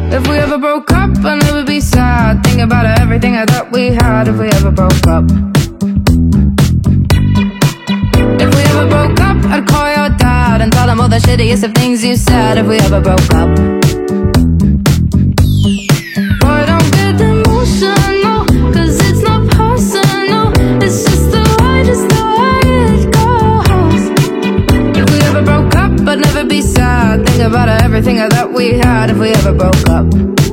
If we ever broke up, I'd never be sad. Think about everything I thought we had. If we ever broke up. If we ever broke up, I'd call your dad and tell him all the shittiest of things you said. If we ever broke up. Boy, don't get emotional, 'cause it's not personal. It's just the way it goes. If we ever broke up, I'd never be sad. Think about everything I thought we had. If we ever broke up.